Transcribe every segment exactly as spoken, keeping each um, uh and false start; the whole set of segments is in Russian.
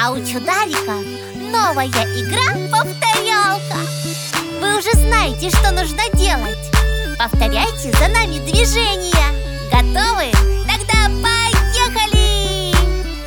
А у чударика новая игра повторялка. Вы уже знаете, что нужно делать. Повторяйте за нами движения. Готовы? Тогда поехали!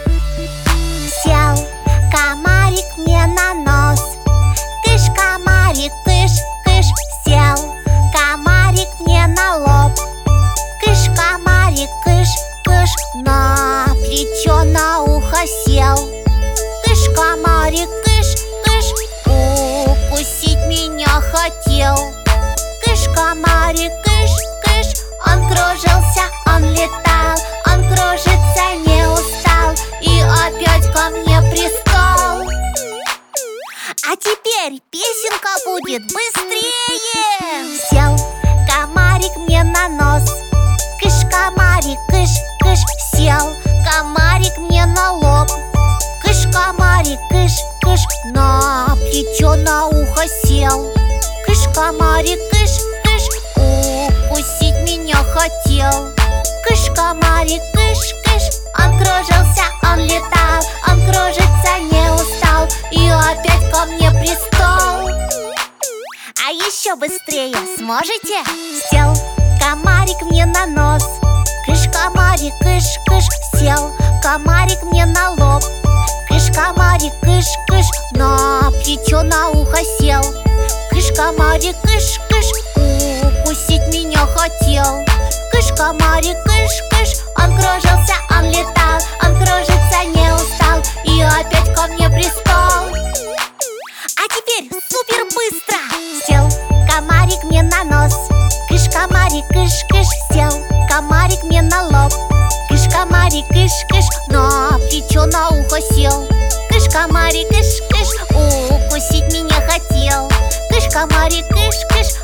Сел комарик мне на нос. Кыш, комарик, кыш, кыш. Сел комарик мне на лоб. Кыш, комарик, кыш, кыш. На плечо, на ухо сел. Кыш, комарик, кыш, кыш. Укусить меня хотел. Кыш, комарик, кыш, кыш. Он кружился, он летал, он кружится, не устал и опять ко мне пристал. А теперь песенка будет быстрее. Сел комарик мне на нос. Кыш, комарик, кыш, кыш. Сел комарик мне на лоб. Кыш, комарик, кыш, кыш. На плечо, на ухо сел. Кыш, комарик, кыш, кыш. Укусить меня хотел. Кыш, комарик, кыш, кыш. Он кружился, он летал, он кружится, не устал и опять ко мне пристал. А еще быстрее сможете? Сел комарик мне на нос. Кыш, комарик, кыш, кыш. Сел комарик мне на лоб. Кыш, комарик, кыш, кыш. На плечо, на ухо сел. Кыш, комарик, кыш, кыш. Укусить меня хотел. Кыш, комарик, кыш, кыш. Он кружился, он летал, он кружится, не устал и опять ко мне пристал. А теперь супер быстро! Сел комарик мне на нос. Кыш, комарик, кыш, кыш. Сел комарик мне на лоб. Кыш, комарик, кыш, кыш. На плечо, на ухо сел. Кыш, комарик, кыш, кыш. Укусить меня хотел. Кыш, комарик, кыш, кыш.